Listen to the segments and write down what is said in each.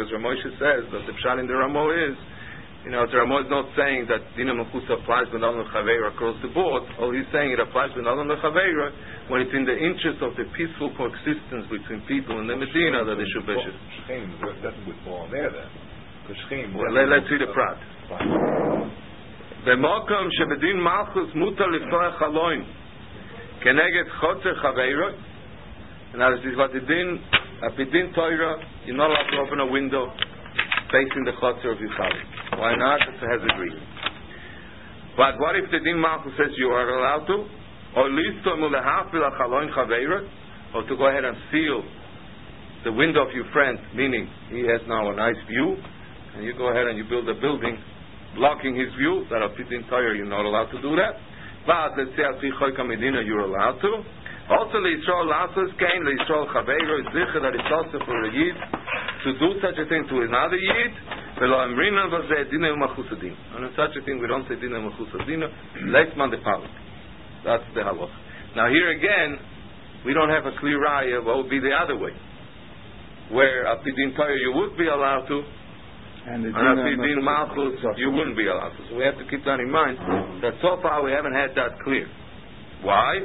because Ramosha says that the pshat in the Ramo is, the Ramo is not saying that Dina Malchusa applies with Adam Chaveira across the board. All he's saying it applies with Adam Chaveira when it's in the interest of the peaceful coexistence between people in the Medina that they should be. Shechem doesn't fall there then. Let's read the prat. במוקם שבדין מלכוס מותר לפתוח חלון כנגד חוצר חברו. Now this is what the din, bidin Torah, you're not allowed to open a window facing the chotzer of your chalon. Why not? It has a reason. But what if the din malchus says you are allowed to? Or listo mulehafil chalon chaveira, or to go ahead and seal the window of your friend, meaning he has now a nice view, and you go ahead and you build a building blocking his view. That of bidin Torah you're not allowed to do that. But let's say al pi choyka medina you're allowed to. Also, Yisrael Lassos came, Yisrael Chaveiro, it's zicher that it's also for a Yid to do such a thing to another Yid, and in such a thing we don't say Dina Machusadina, Leitman de Palik. That's the halach. Now here again, we don't have a clear raya what would be the other way, where Apidin Torah you would be allowed to, and Apidin Malchus you wouldn't be allowed to. So we have to keep that in mind, that so far we haven't had that clear. Why?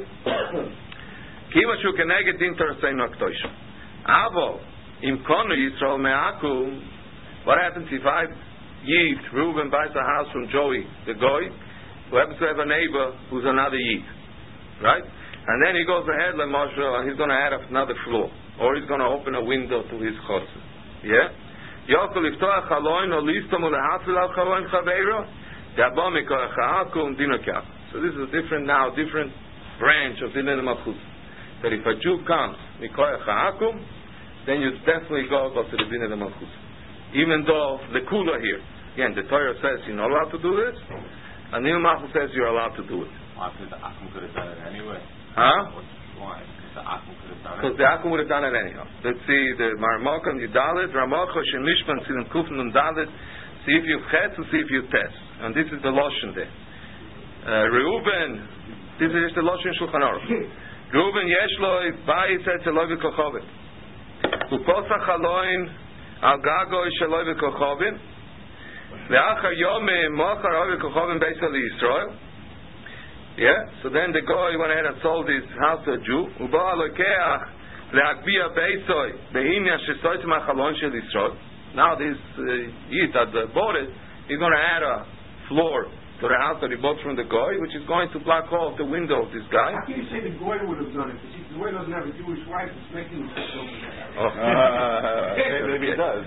Kiva shu keneged din Torahseinu HaKadoshim. Avo, im konu Yisrael me'akum, what happens if I, Yid, Reuben buys a house from Joey, the Goy, who happens to have a neighbor who's another Yid, right? And then he goes ahead, Moshe, and he's going to add another floor, or he's going to open a window to his chotzer. Yeah? Yokol iftoach haloin, o listom ulehafil al haloin chaveiro, de'abo mikoach ha'akum dinokach. So this is a different branch of Dinah Malchus. That if a Jew comes, Mikoyach Ha'akum, then you definitely go to the Din of the Malchus. Even though the Kula here, again, the Torah says you're not allowed to do this, and the Malchus says you're allowed to do it. Why? Because the Akum could have done it anyway. Huh? Why? Because the Akum could have done it. Because the Akum would have done it anyhow. Let's see, the Marmokam Yudalit, Ramocha Shemishman Silim Kufn and Dalit, see if you chet, see if you test. And this is the Loshen there. Reuben, this is just the Loshen Shulchan Aruch. Reuben Yeshloi Bayis Etzeloi V'Kochovim Uposach Haloin Al Gagoi Shaloi V'Kochovim Ve'achar Yomim Mochar Oi V'Kochovim Beis Yisrael. Yeah, so then the guy went ahead and sold his house to a Jew. Uba Alokeach Le'Akbia Beisoi Be'Hinya Shesoitim HaChalon Shel Yisrael. Now this Yid that bought it, he's going to add a floor to the house that he bought from the Goy, which is going to block off the window of this guy. How can you say the Goy would have done it? Because the Goy doesn't have a Jewish wife that's making him maybe it does.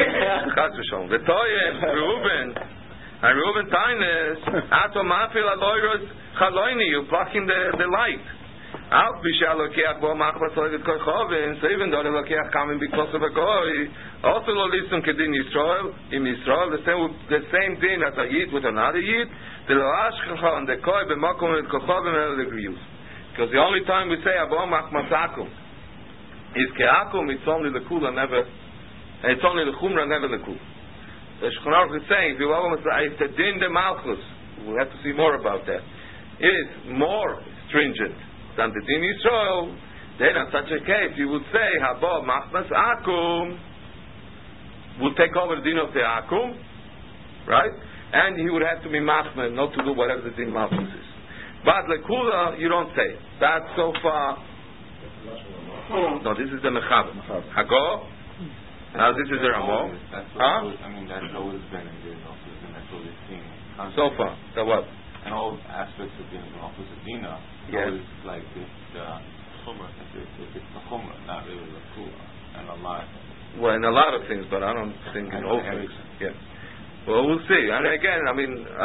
The Toyem, Reuben, and Reuben Taines, Ato Mafil Aloyros Chaloini, you're blocking the light. Out Bishalokeach Bo Machbas Oivet Kochovim, so even though the Lokeach coming because of a Goy, also lo listum kedin Yisrael, in Yisrael, the same din as a Yid with another Yid, the Loashchacha and the Koi b'makom et Kochovim el Legrius. Because the only time we say Abo Machmas Akum is Ke'akum, it's only the Kula, never, it's only the Chumra, never the Kula. The Shulchan Aruch is saying, if the din de Malchus, we'll have to see more about that, is more stringent than the din Yisrael, then in such a case you would say Habo Machmas Akum would take over the din of the Akum, right? And he would have to be Machman, not to do whatever the din Malchus is. But Lekula, you don't say. That's so far. No, this is the Mechaber. Hago. Now this is the Ramo. I mean, that's always been in the Malchus, and that's always seen. So far, the what? And all aspects of being the Malchus of Dina, always like it's the Chumrah, it's the Chumrah, not really the Kula, and a lot. Well, in a lot of things, but I don't think in all things. Yeah. Well, we'll see. And again, I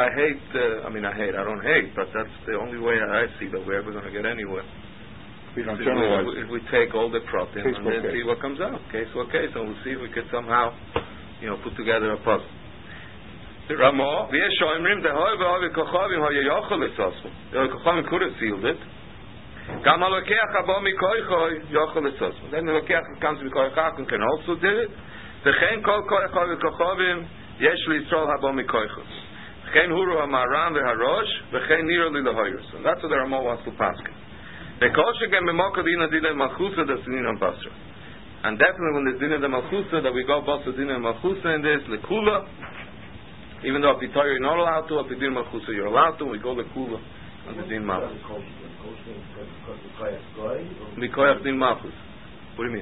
don't hate, but that's the only way I see that we're ever going to get anywhere. If we take all the protein and then see what comes out, case by case, and we'll see if we can somehow, put together a puzzle. Ramo, the Kochavim could have sealed it. Then the Lokeach comes with Koyachak and can also do it. V'chein kol Koyachak v'Kochavim yesh l'Yisrael habo mikoychos. V'chein huru ha'maram v'harosh v'chein niro li l'hoyros. And that's what the Ramo wants to pass. V'kol shegen b'mokad ina dile malchusa da sinin basra. And definitely when there's dinner the malchusa, that we go bosa dinner malchusa in this lekula. Even though if you you're not allowed to, if you din malchusa you're allowed to. We go lekula on the din malchus. Mikoyach din malchus. What do you mean?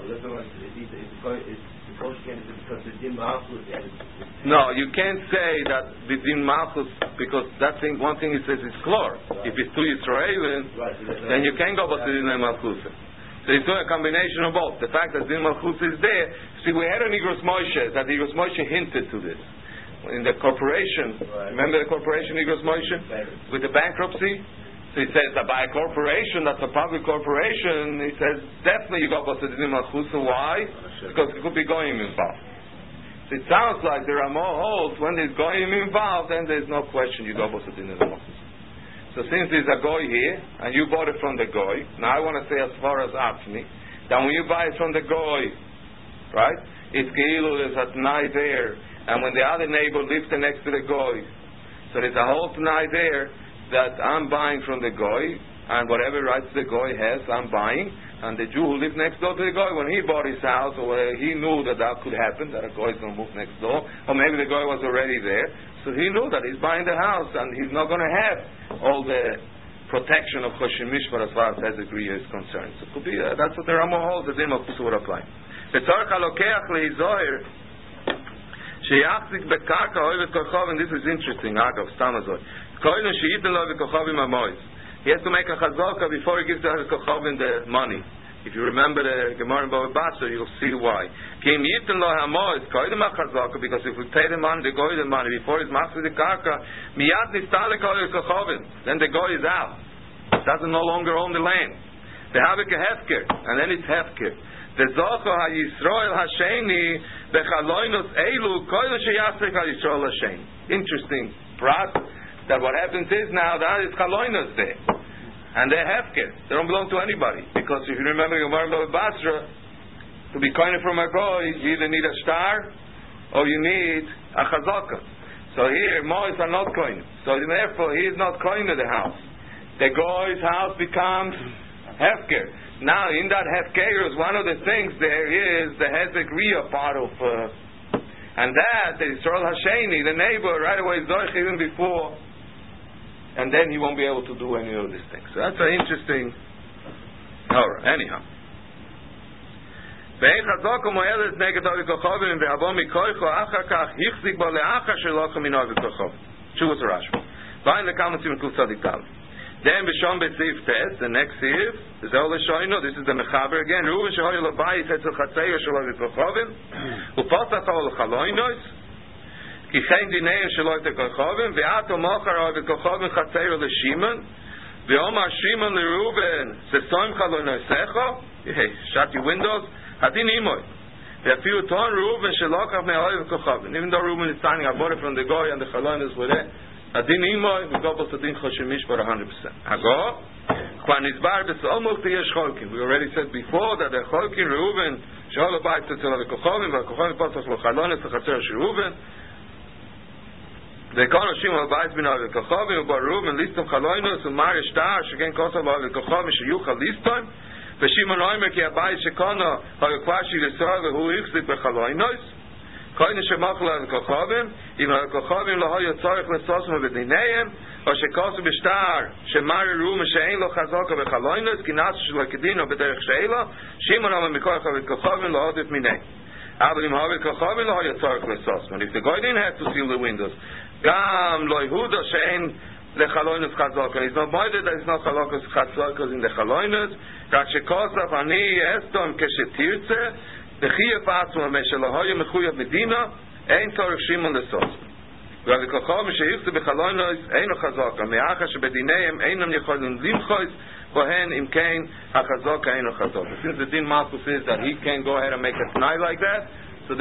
No, you can't say that the din malchus, because that thing, one thing it says is klor. If it's two Yisraelim, then you can't go bosa dinner malchusa. So it's doing a combination of both. The fact that din malchus is there. See, we had an Igros Moshe, that Igros Moshe hinted to this. In the corporation, remember the corporation Igros Moshe? With the bankruptcy? So he says that by a corporation, that's a public corporation, he says, definitely you got bosa din malchus. Why? Because it could be goyim involved. So it sounds like there are more holes when there's goyim involved, then there's no question you got bosa din malchus. So since there's a goy here, and you bought it from the goy, now I want to say as far as Atzmi, that when you buy it from the goy, right, it's geilu, there's a t'nai there, and when the other neighbor lives next to the goy, so there's a whole t'nai there, that I'm buying from the goy, and whatever rights the goy has, I'm buying, and the Jew who lives next door to the goy, when he bought his house, or he knew that could happen, that a goy is going to move next door, or maybe the goy was already there, so he knew that he's buying the house, and he's not going to have all the protection of Choshim Mishpar as far as Hezekriya is concerned. So it could be, that's what the Ramah holds, the Din Malchus would apply. V'tzorach halokeach le'izohir, sheyachzik bekarka oivet kochov, and this is interesting, Agav, Stamazoi. Koinu she'iten lo v'kochovim amois. He has to make a chazaka before he gives the kochovim the money. If you remember the Gemara in Bava Basra, you'll see why. Kim yiten lo hamois, koidem ha-chazaka, because if we pay the money, the goy the money, before he's master the karka, miyad nistale koidem kochovim, then the goy is out. Doesn't no longer own the land. The havik a hefker, and then it's hefker. The zocho ha-Yisrael ha-sheni, bechaloinos eilu, koidem sheyasrik ha-Yisrael ha-sheni. Interesting prat, that what happens is now, that is chaloinos there. And they're hefker. They don't belong to anybody. Because if you remember Gemara Bava Basra, to be koine from a goy, you either need a star or you need a chazaka. So here, Mois are not koine. So therefore, he is not koine the house. The goy's house becomes hefker. Now, in that hefker, one of the things there is the Hezekriya part of, and that, the Yisrael Hasheni, the neighbor, right away is zoich even before. And then he won't be able to do any of these things. So that's an interesting. Alright, anyhow. Then Bishon Betzif Tes, the next Siv, is this is the Mechaber again. Reuven Shehoy Lobai Tetzel Chatzeir Shelo V'Kochovim, Upasach Ol Chaloinos, Ki Chein Dinei Shelo V'Kochovim, Ve'ato Mochar V'Kochovim Chatzeir LeShimon, Ve'omar Shimon LeReuven, Sesoim Chaloinosecho, shut your windows, Hadin Imoy. Ve'afiu Ton Reuven Shelokav Me'oy V'Kochovim. Even though Reuven is signing, I bought it from the Goy and the Chaloinos were there. Adin imoy, we go both adin choshemish for 100%. Hago, kwan izbar besolmuk tiyesh cholkin. We already said before that the cholkin Reuven shol abayt tetzel lekochovim, v'kochovim pasach lo chalones lechatzer Reuven. The kono shimon abayt bin lekochovim, ubar Reuven listom chalonos umar yishtar shegen kosav lekochovim sheyuchal listom. V'shimon oimer ki abayt shekono ha'yukvashi l'sor v'hu yichzik b'chalonos. Koine shemachla lekochovim, im lekochovim lo hoyo tzorich lesosma v'dineihem, o shekosu b'shtar shemari Reuven she'ein lo chazaka v'chaloinos, ki nasu shelo kedino b'derech she'elo, Shimon ama mikoycha lekochovim lo hodif minei. Aber im hoyo lekochovim lo hoyo tzorich lesosma. If the guy didn't have to seal the windows, gam lo Yehuda she'ein lechaloinos chazaka. He's not bothered that he's not chazaka in the chaloinos, rak shekosav ani estom keshetirtze, the Chiyah Patzma Meshelahoya Mechuyav Medina Ein Torah Shimon Lesos. V'av Kochom Sheyichzu B'Chalonos Eino Chazaka Me'acha Shebedineim Einam Yecholim Limchois Kohen Im Kain HaChazaka Eino Chazaka. Since the Din Malchus says that he can go ahead and make a t'nai like that, so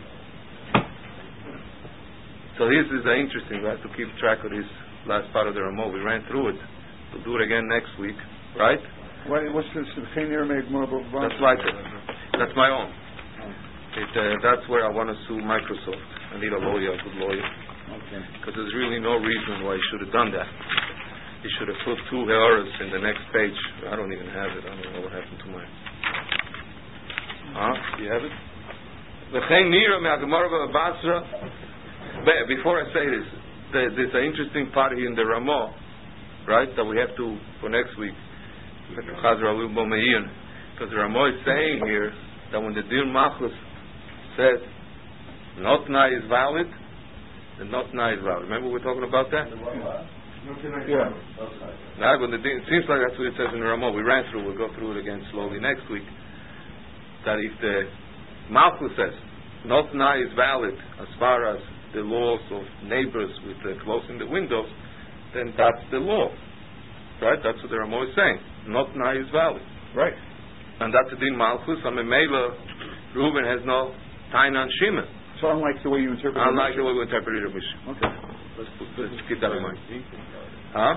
this is interesting. We have to keep track of this last part of the Ramah. We ran through it. We'll do it again next week, right? What's this? That's like it. That's my own. That's where I want to sue Microsoft. I need a lawyer, a good lawyer. Okay. Because there's really no reason why he should have done that. He should have put 2 errors in the next page. I don't even have it. I don't know what happened to mine. You have it? V'chein nira me'agemara b'Basra. Before I say this, there's an interesting part here in the Ramah, right, that we have to, for next week, because the Ramah is saying here that when the Dir Machus says not na is valid, the not na is valid. Remember we were talking about that? Yeah. Now, when it seems like that's what it says in the Ramah. We ran through. We'll go through it again slowly next week. That if the Malchus says not na is valid as far as the laws of neighbors with closing the windows, then that's the law, right? That's what the Ramah is saying. Not na is valid, Right. and that's the din Malchus. And Memela, Reuben has no Tainan Shimon. So unlike the way you interpret it. Unlike the way we interpret it, Mishnah. Okay. Let's keep that in mind. No, Huh?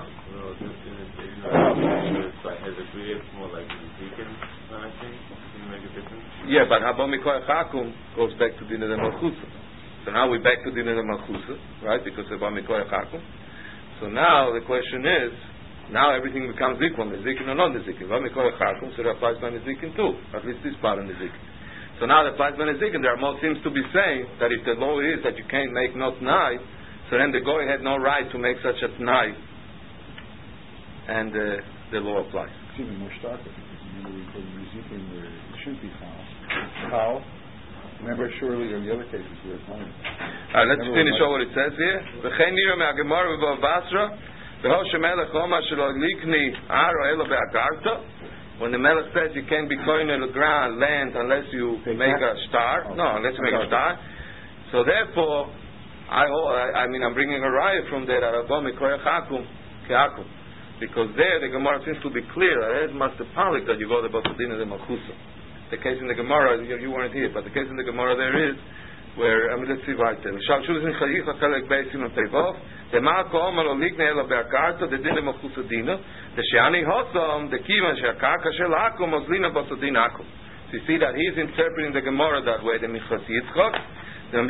as a create more like the deacon, I think, can make a difference. Yeah, but Habam Mikoy Chakum goes back to Din of the Malchusa. So now we're back to Din of the Malchusa, right? Because Habam Mikoy Chakum. So now the question is, now everything becomes equal, Nezikin or not Nezikin. Habam Mikoy Chakum, so that applies by Nezikin too. At least this part of Nezikin. So now that applies by Nezikin, the Ramah seems to be saying that if the law is that you can't make not Tnai, so then the Goy had no right to make such a Tnai, and the law applies. It's even more stark because remember we told Nezikin where it shouldn't be foul. Remember surely in the other cases where it's not. Let's finish over what it says here. V'chein nira me'agemara v'bo Basra v'ho shemelech omar shelo likni aro elo be'akarta. When the Melech says you can't be kohen on the ground, land, unless you make a star. No, unless you make a star. So therefore, I'm bringing a riot from there, because there the Gemara seems to be clear. It must be public that you go to Bosodina de Malchusa. The case in the Gemara, you weren't here, but the case in the Gemara there is where, let's see right there. The Sheani Hosom, the Kivan Shakaka Shelako Moslina Bosodinako. So you see that he's interpreting the Gemara that way, the Michas Yitzchak. So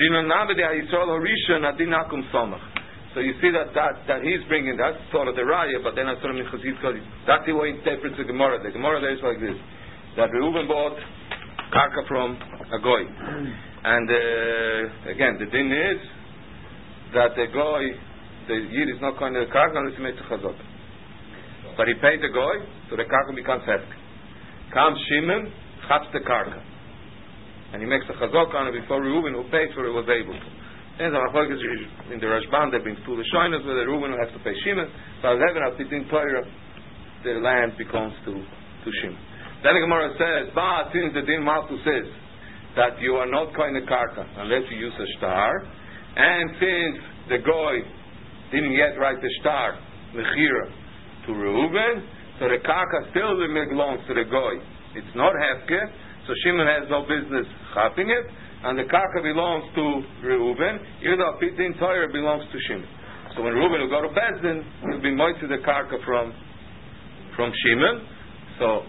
you see that he's bringing, that's sort of the Raya, but then that's sort of Michas Yitzchak. That's the way he interprets the Gemara. The Gemara there is like this. That Reuben bought karka from a goy, and again the din is that the goy, the yid is not going to the karka unless he makes a chazot. But he paid the goy, so the karka becomes hefk. Comes Shimon, chaps the karka, and he makes a chazot on it before Reuben, who paid for it, was able to. And the Machlokas in the Rashban they bring two the shoyners where the Reuben will have to pay Shimon. So as heaven after in Torah, the land belongs to Shimon. Then the Gemara says, but since the Din Malchus says that you are not going to karka unless you use a star, and since the goy didn't yet write the star, mechira, to Reuben, so the karka still belongs to the goy. It's not hefke, so Shimon has no business chapping it, and the karka belongs to Reuben, even though Din Torah belongs to Shimon. So when Reuben will go to Bezdin, he'll be moitzed the karka from Shimon. So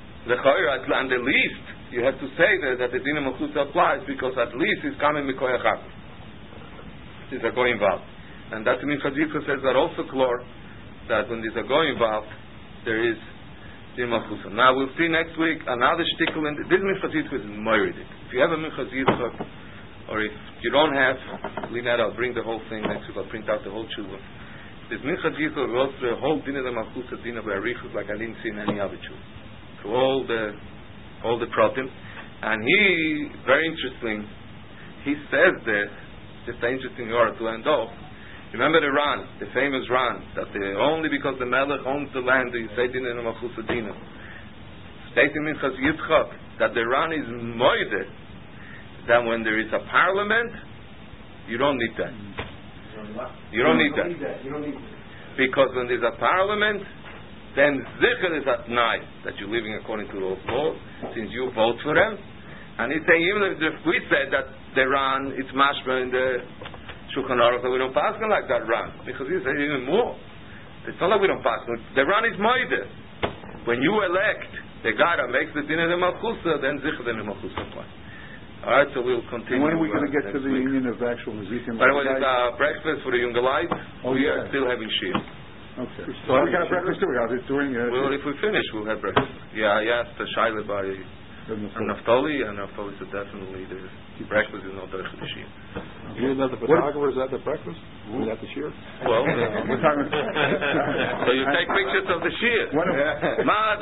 and the least you have to say that the din of Malchus applies, because at least it's coming mikoyach hakum. There's a goy involved, and that means Chazikah says that also clear that when there's a goy involved, there is din Malchus. Now we'll see next week another shtickle. This Minchas Yitzchak is moiridik. If you have a Minchas Yitzchak, or if you don't have, Lynette, I'll bring the whole thing next week. I'll print out the whole tshuva. This Minchas Yitzchak goes through the whole din of the Malchus, din of Arichus, like I didn't see in any other tshuva. To all the pratim, and he, very interesting, he says that, just an interesting word to end off. Remember the Ran, the famous Ran, that only because the Melech owns the land do you say din in Malchus Adina. Stating in Minchas Yitzchak that the Ran is moide, that when there is a parliament, you don't need that. You don't need that. Because when there's a parliament, then Zichar is at night that you're living according to those laws, since you vote for them. And he's saying, even if we said that the Ran, it's mashma in the Shulchan Aruch, that we don't pass like that Ran, because he says even more. It's not like we don't pass. The Ran is moide. When you elect the guy that makes the din of the Malchusa, then Zichar the Malchusa applies. Alright, so we'll continue. When are we going to get to the union of actual Nezikim? By the way, it's breakfast for the Yungalites. We are still having shiur. Okay. So we got breakfast too. Well, if we finish, we'll have breakfast. Yeah, I asked Shaila by And Naftali said definitely the breakfast is not Derech Shir. You that the photographer is at the breakfast? Is that the shear? Well, so you take pictures of the shear. Right?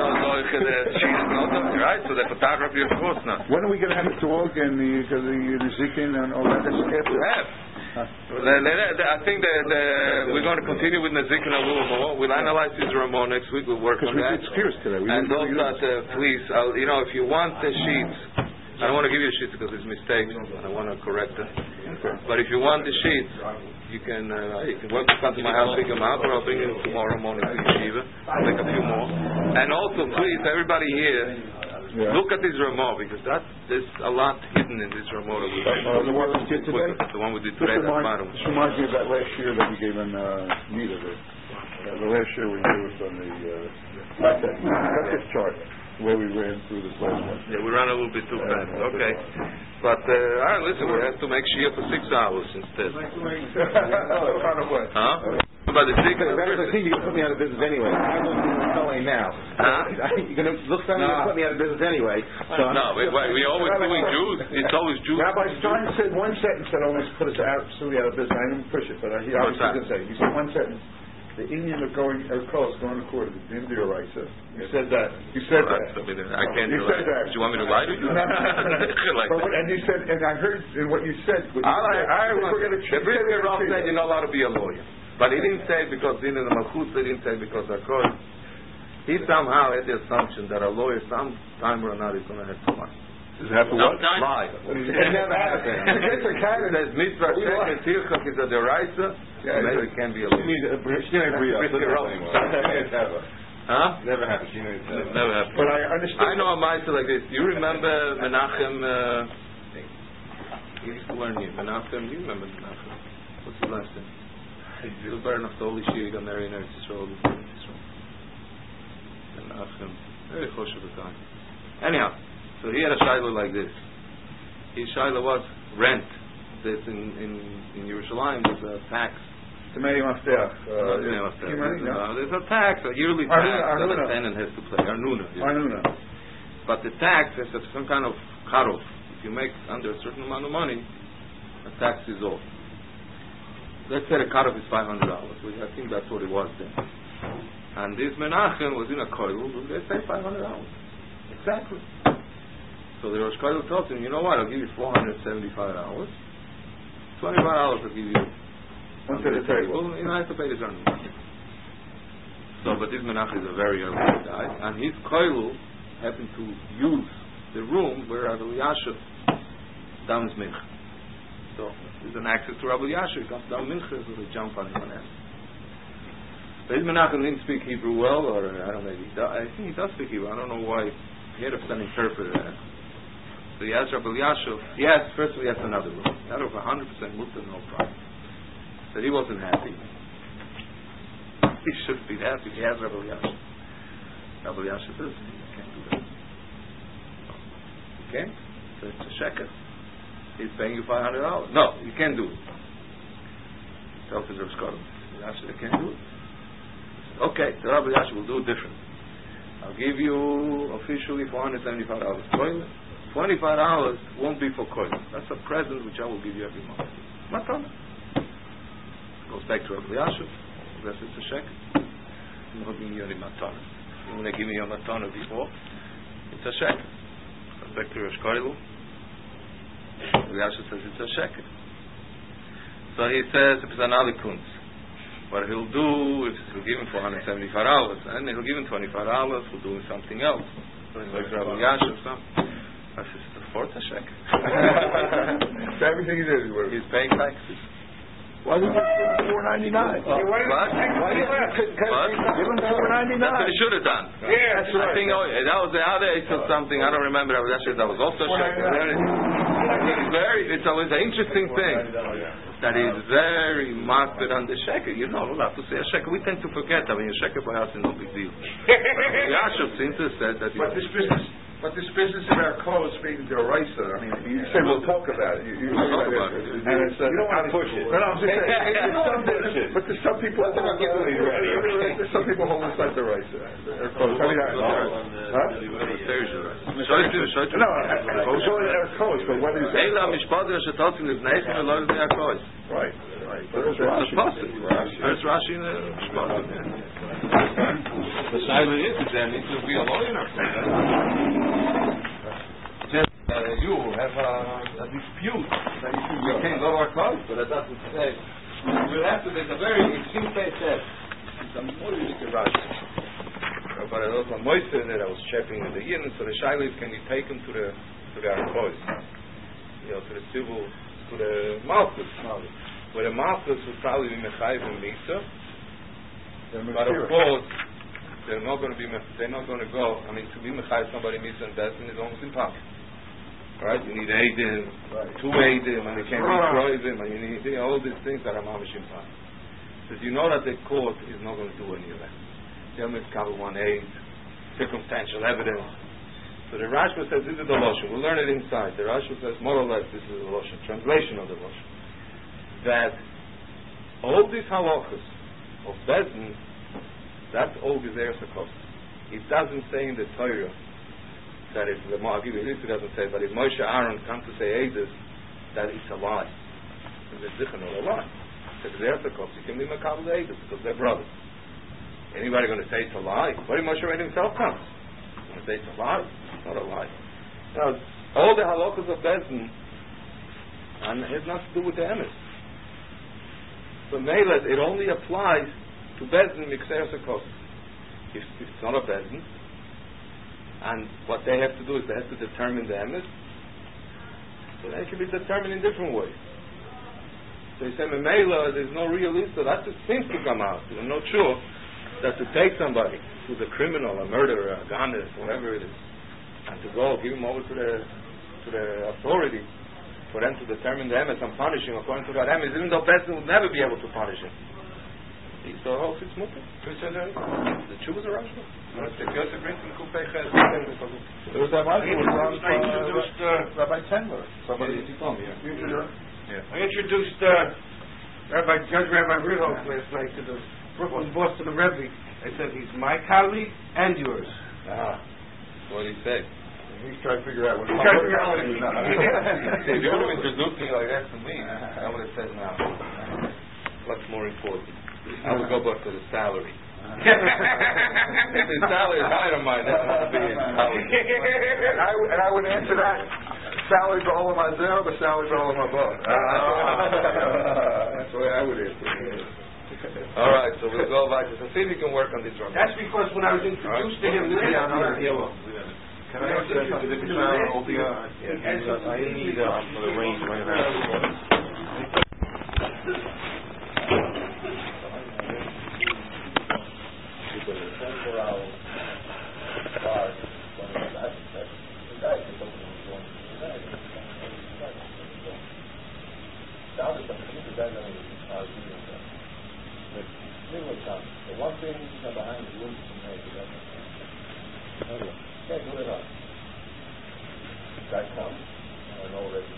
So the photography, of course, not. When are we going to have a talk and the Zikin and all that? I think that we're going to continue with Nezikin a little more. We'll analyze this Ramon next week. We'll work on that. It's fierce today. And also, please, if you want the sheets, I don't want to give you the sheets because it's mistakes. I want to correct it. But if you want the sheets, you can come to my house, pick them up, or I'll bring them tomorrow morning to Yeshiva. I'll take a few more. And also, please, everybody here, look at this Ramah, because there's a lot hidden in this Ramah. The one we did today? The one we did today, that's bottom. This reminds me of that last year that we gave in Nita. The last year we gave us on the chart where we ran through this last one. Yeah, we ran a little bit too fast. Okay. But, all right, listen, we have to make Shia for 6 hours instead. Huh? But the thing you're going to put me out of business anyway. I don't do what selling now. You're going to look funny and put me out of business anyway. So we're always doing Jews. It's always Jews. Rabbi Stein said one sentence that almost put us absolutely out of business. I didn't push it, but he obviously didn't say it. He said one sentence. The Indian of going close, going to court, the India right says. You said that. You said that. I can't do that. Do you want me to lie to you? And you said, and I heard in what you said. The Brisker Rav said you're not allowed to be a lawyer. But he didn't say because in the Malchus, he didn't say because of course. He somehow had the assumption that a lawyer sometime or another is going to have to lie. Does it have to what? Lie. It never happened. There's mitzvah check and tirchak is a deraisa. Maybe it can be a lawyer. She didn't agree on Huh? Never happened. She didn't never happened. But I understand. I know a mitzvah like this. You remember Menachem? He used to learn here. Menachem. You remember Menachem? What's his last name? He was better enough to Holy Shir. He got married in Eretz Yisrael. Menachem. Very choshev guy. Anyhow. So he had a shiloh like this. His shiloh was rent. This in Yerushalayim there's a tax. There's a tax, a yearly tax that a tenant has to pay. Arnuna. But the tax has some kind of cutoff. If you make under a certain amount of money, the tax is off. Let's say the cutoff is $500. I think that's what it was then. And this Menachem was in a koil. They say $500. Exactly. So the Rosh Kodesh told him, you know what, I'll give you $475. $25 I'll give you. Once at a table. I have to pay this earning. So, but this Menachem is a very early guy, and his koilu happened to use the room where Rabbi Yashiv downs mincha. So, there's an access to Rabbi Yashiv. He comes down mincha, so they jump on him and ask. But his Menachem didn't speak Hebrew well, or I don't know. I think he does speak Hebrew. I don't know why. He had an interpreter there. So he asked Rabbi Yashiv, first he asked another room. Out of 100% mutter, no problem. So he wasn't happy. He should be happy. He asked Rabbi Yashiv. Rabbi Yashiv says, you can't do that. You can't? So it's a sheker. He's paying you $500. No, you can't do it. Tells his Rav Shkolim. Yashiv, you can't do it. Okay, so Rabbi Yashiv will do it different. I'll give you officially $475 toilet. $25 won't be for koil. That's a present which I will give you every month. Matana. Goes back to Rabbi Yashiv. That's it's a shekel. I'm not giving you any matana. You want to give me your matana before? It's a shekel. Goes back to Rosh Kodesh. Rabbi Yashiv says it's a shekel. So he says it's an alikunz. What he'll do is he'll give him $475, and he'll give him $25 for doing something else. So he's like Rabbi Yashiv, something. I said, it's a fourth a shekel. So everything he did is worth. He's paying taxes. Why did you give him $4.99? What? Why did you give him $4.99? That's what he should have done. Yeah, that's right. I think that was the other age or something. I don't remember. That was also a shekel. It's always an interesting thing. That is very marked on the shekel. You're not allowed to say a shekel. We tend to forget that when a shekel for us is no big deal. Yashiv seems to have said that. But this business, But this business about clothes being deraisa, I mean, you say we'll talk about it. You talk about it. And it's, you don't want to push it. No, I'm just saying. But there's some people. There's some people hold this like deraisa. Their clothes. I mean, no, I'm showing their clothes. But when you say right. But it's Rashi. It's Rashi in the The Shaila is that there needs to be a lawyer. You have a dispute that you can't go to our clothes, but it doesn't say. We'll have to. There's a very extreme case that it's a more unique Rashi. But it was a moister that I was checking in the yin, so the Shaila can be taken to the clothes, to the civil, to the Malchus. Where the Malchus would probably be Mechayiv and Misa, but of course they're not going to go. I mean, to be Mechayiv somebody Misa and Bezdin is almost impossible. Right? You need Eidim, two Eidim, and they can't be Kroivim, and you need all these things that are mamish impossible. Because you know that the court is not going to do any of that. They'll make Kabul 1-8, circumstantial evidence. So the Rashba says this is the Loshen. We'll learn it inside. The Rashba says more or less this is the Loshen, translation of the Loshen. That all these halachas of Bezdin, that's all Gezeres HaKos. It doesn't say in the Torah that if the Moagiv it doesn't say, but if Moshe Aaron come to say Eidos, that it's a lie. It's a lie. It's Gezeres HaKos. You can be Makabel Eidos because they're brothers. Anybody going to say it's a lie? What if Moshe Aaron himself comes? Going to say it's a lie? It's not a lie. Now, all the halachas of Bezdin and it has nothing to do with the emes. So Meilet, it only applies to Bezdin Mikseres HaKos. If it's not a Bezdin, and what they have to do is they have to determine the emes, so they can be determined in different ways. So you say, Meilet, there's no real issue, that just seems to come out. You're not sure that to take somebody who's a criminal, a murderer, a ganis, whatever it is, and to go give him over to the authority, for them to determine the emes and punish him according to that emes, even though Bezdin would never be able to punish him. So how it's mutter? The Jews are Rashba. The Yosef brings in Kupei Ches. There was that Rashi was on Rabbi Tendler. Somebody told me. I introduced Judge Rabbi Rithoff last night to the Brooklyn boss to the Rebbe. I said he's my colleague and yours. What did he say? He's trying to figure out what If you would have introduced me like that to me, I would have said, no, what's more important? I would go back to the salary. If the salary is higher than mine, that would be it. And I would answer that. Salary for all of my zero, but salary for all of my boss. That's the way I would answer it. All right, so we'll go back to see if we can work on this one. That's because when I was introduced to him, can I ask you something? I need for the range right now. The one thing behind the room to make it up. Can't do it up. Guy comes, I know already.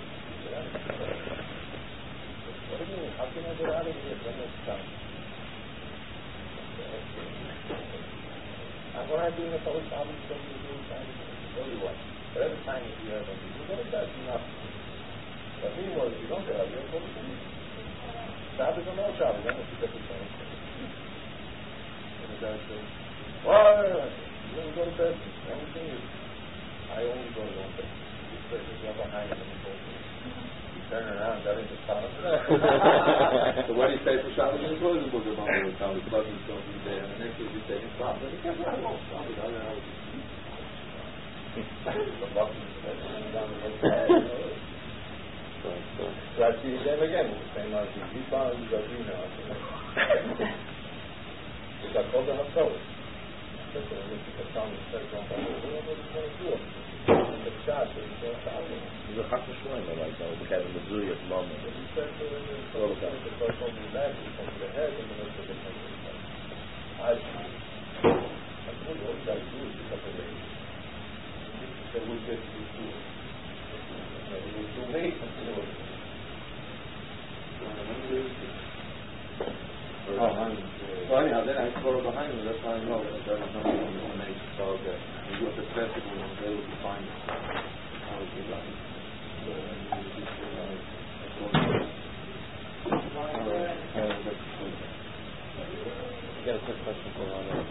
What do you mean? How can I get out of here when it's time? And when I'm doing a public problem, so you do very well. But every time you hear them, you get it done enough. But meanwhile, if you don't get out, you're going to do Shabbos or no Shabbos, then it's a different thing. And the guy says, well, you don't go to bed. Everything is, I only go to one bed. This place is not behind it. You turn around, got into Shabbos. So what do you say for Shabbos? You close the book of Bible, Shabbos, but you don't be there. And next week you say, it's Shabbos. And guess what? I won't Shabbos. I don't know. The button is down the road. So I see them again, the same as you found you got now. You got called the Haftorah. That's what I think the sound is very wrong. What is going to do? The shot is so sound. He's a Chacham Shloim, like that, the guy in the Zuriyah moment. He said all of that. The first one is back, he comes to the head, and the rest of the head is back. I told you, all you got to do is pick up the range. So anyhow, then I go behind him. That's how I know that there was no information. So okay, he was successful and was able to find it. I was behind. I got a quick question for Ronald.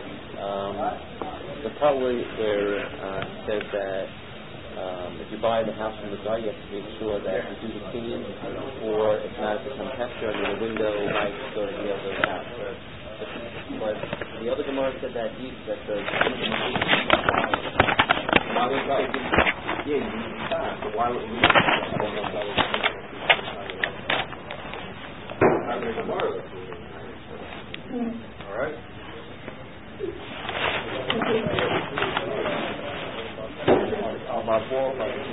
The part where it says that if you buy the house from the guy, you have to make sure that you do the cleaning or if not, it's become temperature and the window might go to the other house. But the other Gemara said that the why would we all right. My fault.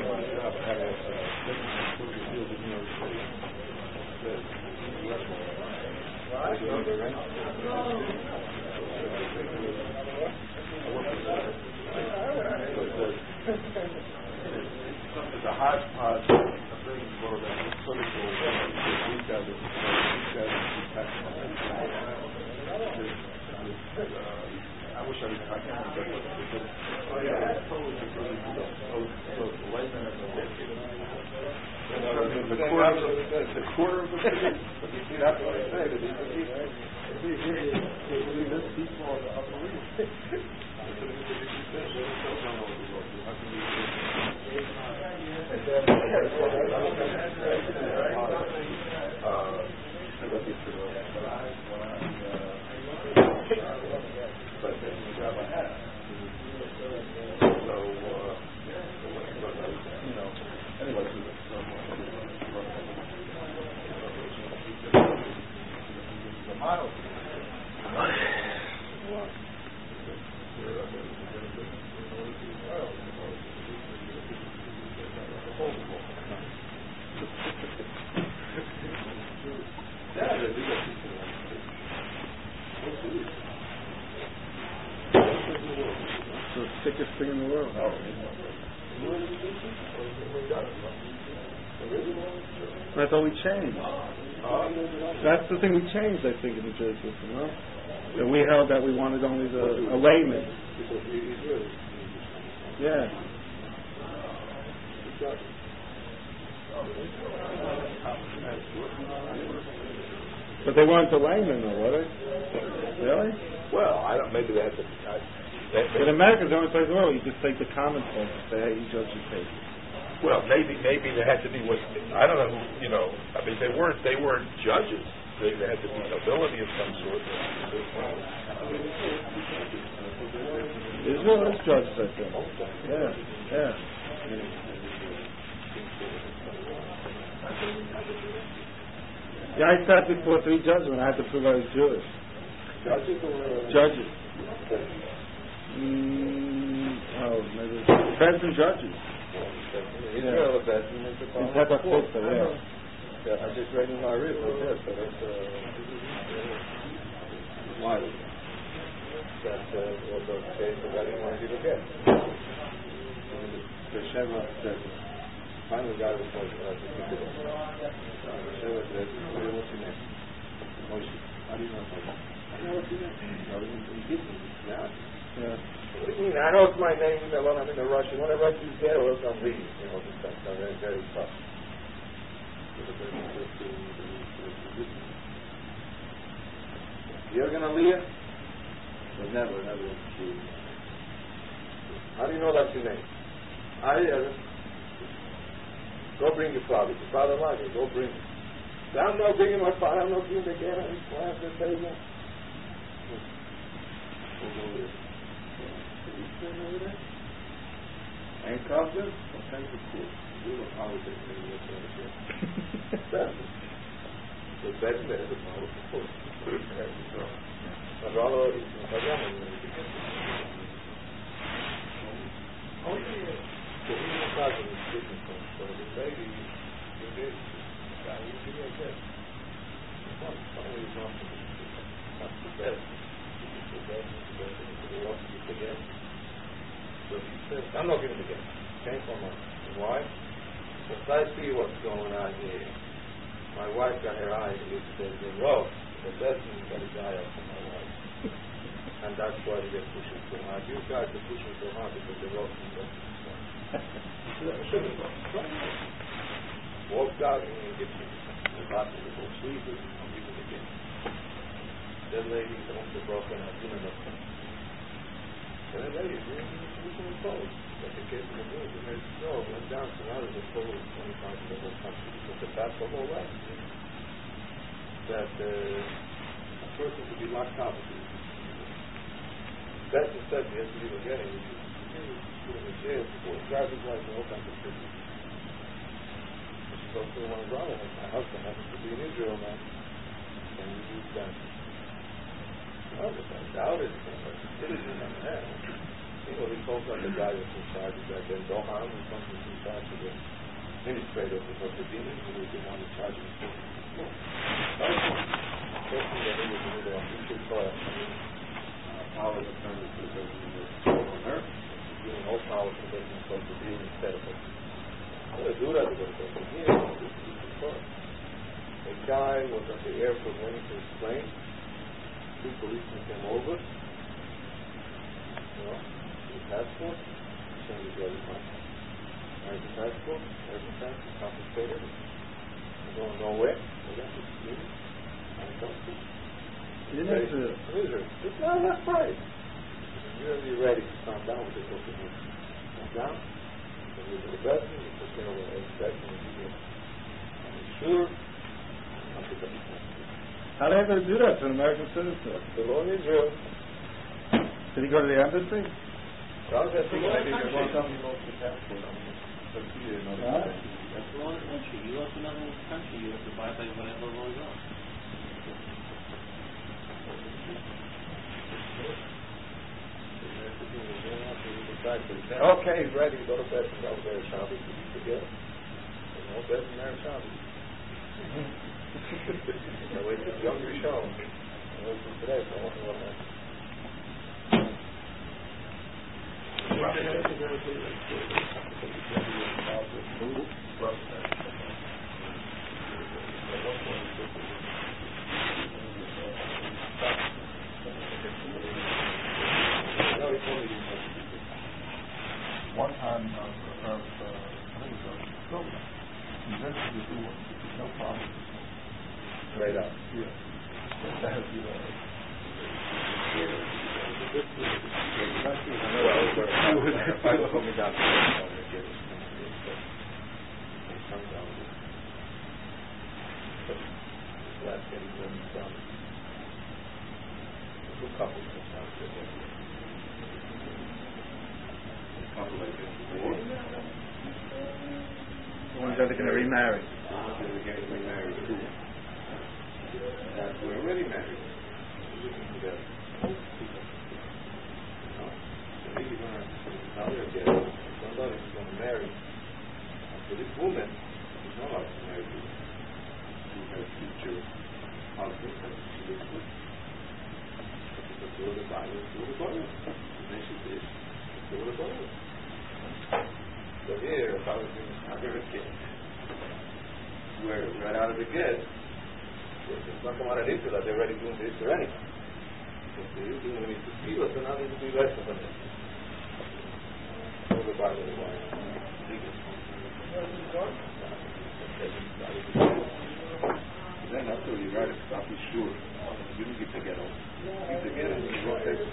The hodgepodge I wish I was the quarter of the you see, that's what I say. Thing in the world. I thought we changed. That's the thing we changed, I think, in the Jewish system, no? That we held that we wanted only a layman. Yeah. But they weren't a layman, though, were they? Really? Well, I don't. Maybe that's. In America, the only place in the world you just take the common sense and say, hey, you judge your case. Well, maybe there had to be what I don't know. I mean, they weren't judges. There had to be nobility of some sort. Israel is judges, I think. Yeah. Yeah, I sat before 3 judges when I had to prove I was Jewish. Judges. Maybe depends on judges. Israel, that's in yeah. I'm just reading my report. Yes, so that's why that was the case that I didn't want you to get. The Sheva said, finally God was like, the Sheva said, what's your name? Moshe. How do you know Moshe? I know what's your name. He gives me. Yeah. What do you mean? I know it's my name. Well, I'm in the Russian. When I write you get, or else I'm leaving. This stuff. So very, very tough. Jürgen Aliyah was never Jew. How do you know that's your name? Go bring your father. Your father lied. Go bring him. I'm not bringing my father. I'm not bringing the guy on his class at the table. Ain't confident? Sometimes it's cool. We don't politics anymore. The best man is a politics. I'd rather I'm not giving it again. Came from us. Why? Because I see what's going on here. My wife got her eyes and says, whoa, the best thing got a guy out from my wife. And that's why they get pushing so hard. You guys are pushing so hard because they're all from walked out and get the bottom of the whole sleeve and give it again. That lady owns the broken and dinner not coming. So that lady, we can impose. But the case of the news, and there's no, went down to now there's a total of 25 in the whole country. Because the past the whole life. That a person could be locked out. That's the step he has to be getting. Put him in jail for driver's license and all kinds of things. She goes to one brother, my husband happens to be in Israel now. And we use that. Well, I doubt it. Citizen on that. You know, he calls out the guy that's in charge of that. Then Dohan, who comes in charge of the administrator of the demons, who was the one in charge of the thing. Person that he was in the official court. Power of attorney to the person who was on her. Giving all power to the person who's supposed to be instead of it. Well, they do that because they're here. A guy was at the airport waiting for his plane. Two policemen came over. You know, his passport. Send it to everyone. There's the passport. There's the passport. Confiscated. You're going nowhere. We're going to see it. I'm coming. You need to. It's not that right. You're really ready to calm down with this open. Calm down. When you do the best thing, you take care of what you're expecting. I'm sure. How are they going to do that to an American citizen? The law in Israel. Did he go to the embassy? Charles has to go to the embassy. That's the law in the country. You go to another country, you have to abide by whatever law is on. Okay, he's ready to go to bed and go there Shabbos to be together. There's no bed in there Shabbos. I wait till younger show. I wait till today, so I wonder what happens. One time, I think it was a program, invented to do it, no problem. Right up. Yeah. That is, The ones that are going to remarry. We're already married. Somebody who's going to marry. So this woman is not allowed to marry you. She has future husband and she lives with. Because do the Bible, do the Bible. And then she says, do the Bible. So here, if I was in a kid, where right out of the gate, it's not come out of Israel that they're already doing this or anything. If they're doing it to feel, so now they need to be less of it. So the Bible is why. Then after you write a stuff, you sure. You don't get to get on. You get it, you wrote that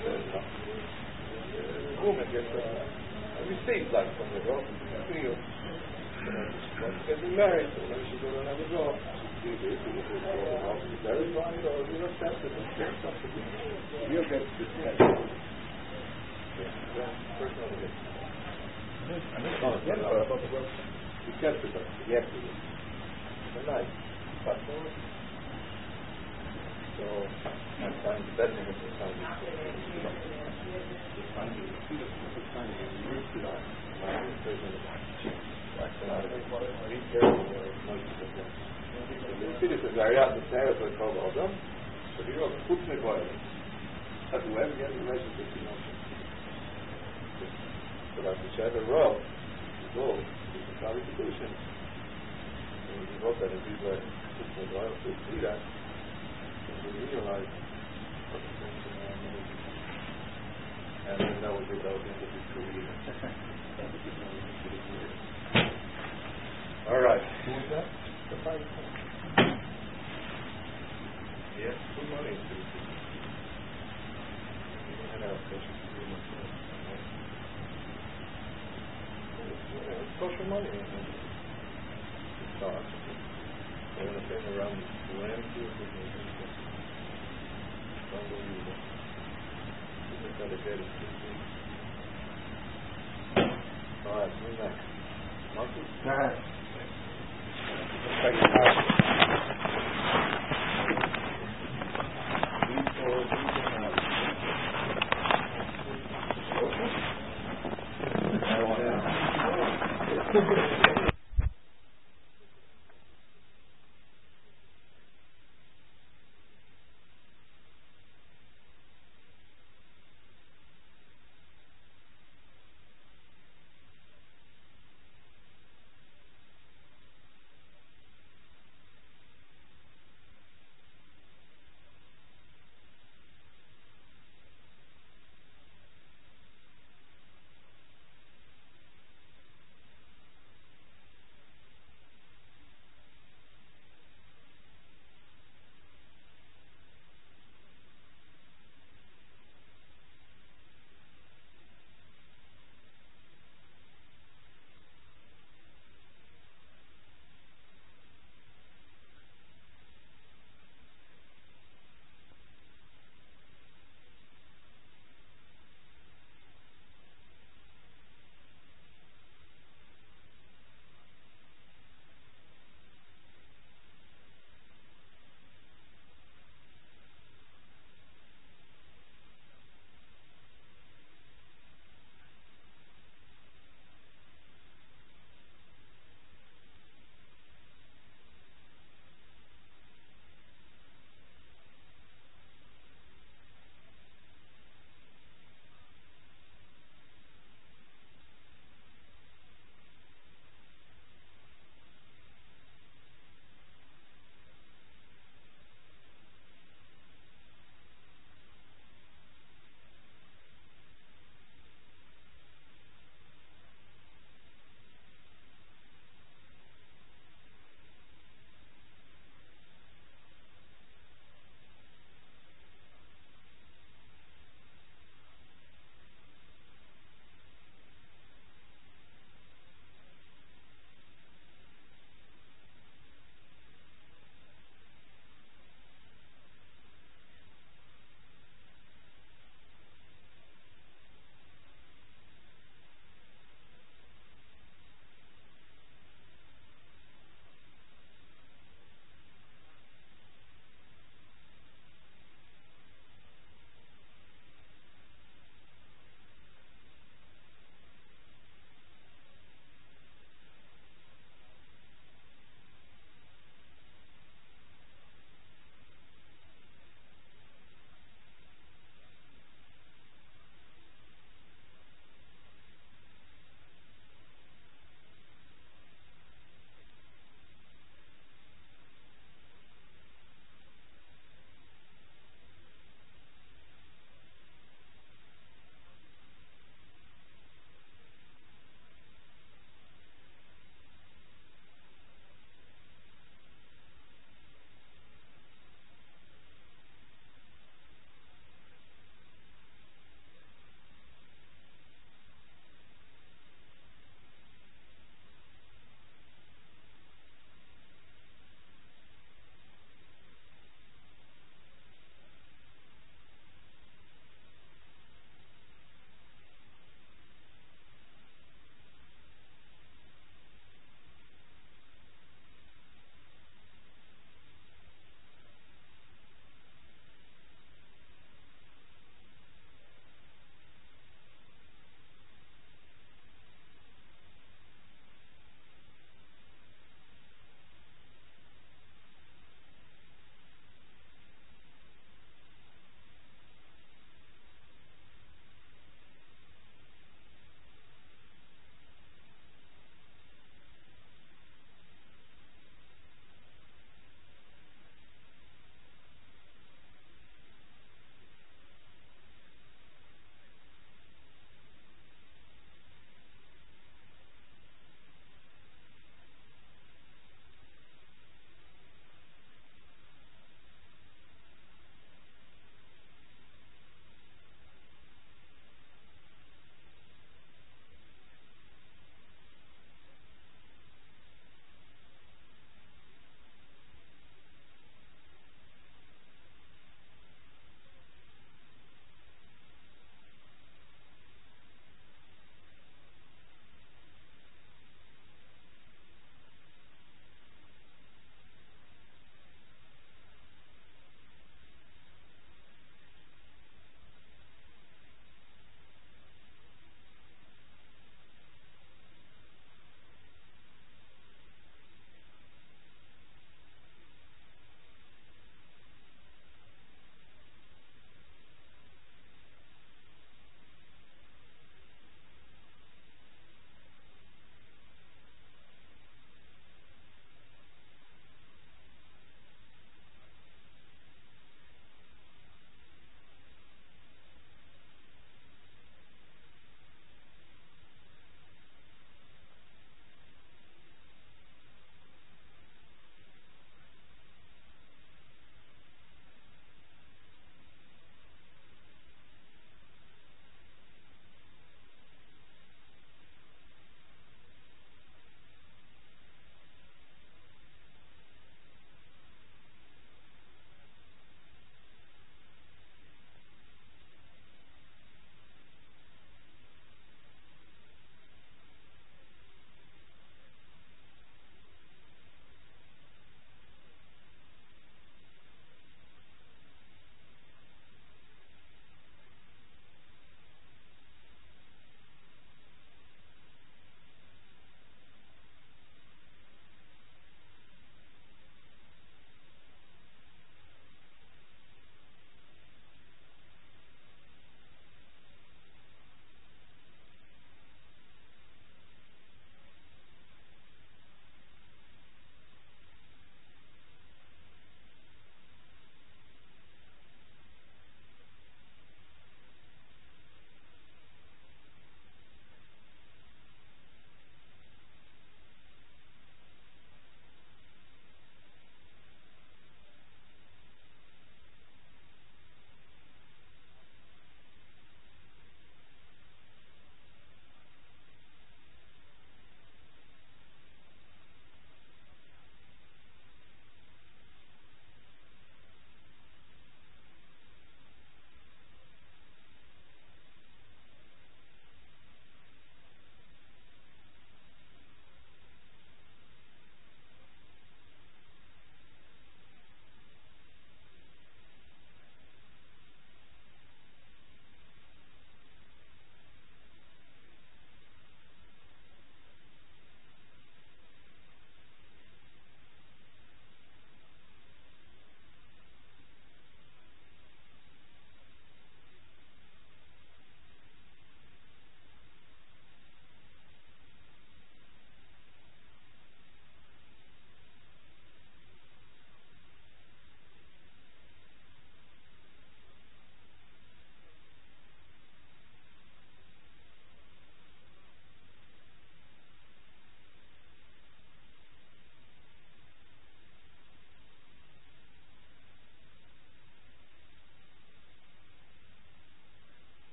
woman gets a receipt like from the girl from the field. Once she gets married, so then she goes to another job. Very fine, or you know, sensitive. You'll get to that. Personal again. You get to them. Yes, you do. They're nice. So, I'm trying to better than this time. Citizens are out in the territory called Odom, so he wrote Putnik Oil. That's where we get the relationship, you know. So that whichever row you go, it's a qualification. And he wrote that in these Putnik Oil, so see that. And we size. And then that was the end of his career. All right. Who was that? The fight. Yes, good money. It's social money. It's start. They're going to bring around the land here. It's unbelievable. Just got to get it. All right, who's next? Marcus? All right. I don't want to.